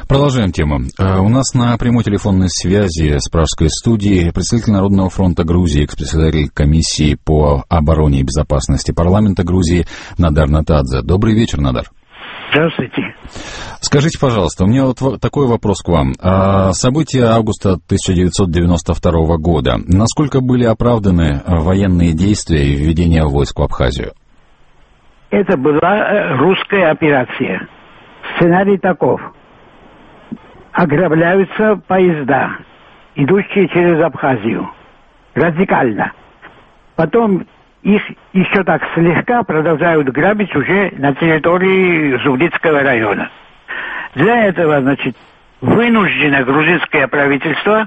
Продолжаем тему. У нас на прямой телефонной связи с Пражской студией представитель Народного фронта Грузии, экс-председатель комиссии по обороне и безопасности парламента Грузии Надар Натадзе. Добрый вечер, Надар. Здравствуйте. Скажите, пожалуйста, у меня вот такой вопрос к вам. События августа 1992 года. Насколько были оправданы военные действия и введение войск в Абхазию? Это была русская операция. Сценарий таков. Ограбляются поезда, идущие через Абхазию. Радикально. Потом их еще так слегка продолжают грабить уже на территории Зуглицкого района. Для этого, вынуждено грузинское правительство,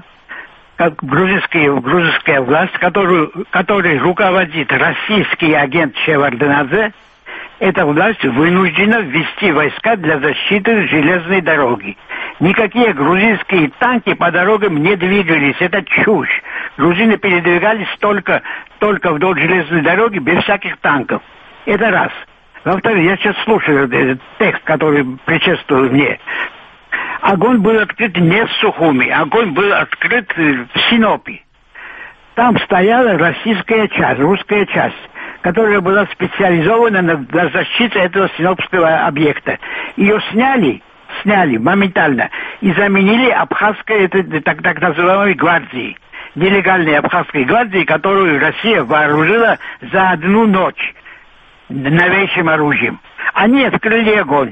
грузинская власть, которой руководит российский агент Шеварднадзе, эта власть вынуждена ввести войска для защиты железной дороги. Никакие грузинские танки по дорогам не двигались. Это чушь. Грузины передвигались только вдоль железной дороги без всяких танков. Это раз. Во-вторых, я сейчас слушаю этот текст, который предшествовал мне. Огонь был открыт не в Сухуми, огонь был открыт в Синопе. Там стояла российская часть, русская часть, которая была специализована на защите этого синопского объекта. Ее сняли моментально и заменили абхазской, так называемой гвардией, нелегальной абхазской гвардией, которую Россия вооружила за одну ночь новейшим оружием. Они открыли огонь.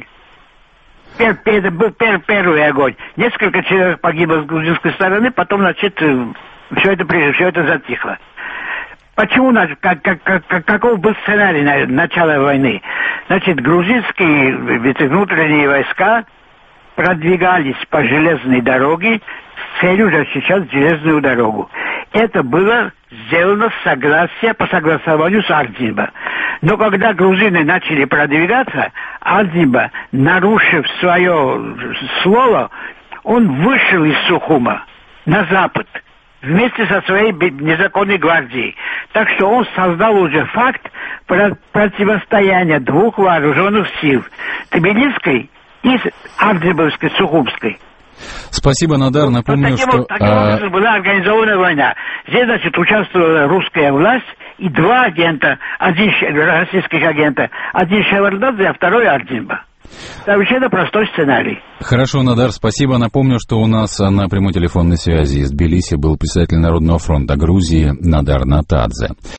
Это был первый огонь. Несколько человек погибло с грузинской стороны, потом, все это затихло. Почему, каков был сценарий начала войны? Грузинские внутренние войска продвигались по железной дороге с целью защищать железную дорогу. Это было сделано по согласованию с Ардзинба. Но когда грузины начали продвигаться, Ардзинба, нарушив свое слово, он вышел из Сухума на запад вместе со своей незаконной гвардией. Так что он создал уже факт противостояния двух вооруженных сил. Тбилисской и Ардзинбовской, Сухумской. Спасибо, Надар. Напомню, таким образом была организована война. Здесь, участвовала русская власть и два агента, один российских агента, один Шеварднадзе, а второй Ардзинба. Совершенно простой сценарий. Хорошо, Надар, спасибо. Напомню, что у нас на прямой телефонной связи из Тбилиси был председатель Народного фронта Грузии Надар Натадзе.